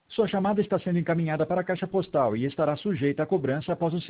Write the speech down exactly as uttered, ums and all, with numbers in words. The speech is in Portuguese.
Sua chamada está sendo encaminhada para a caixa postal e estará sujeita a cobrança após o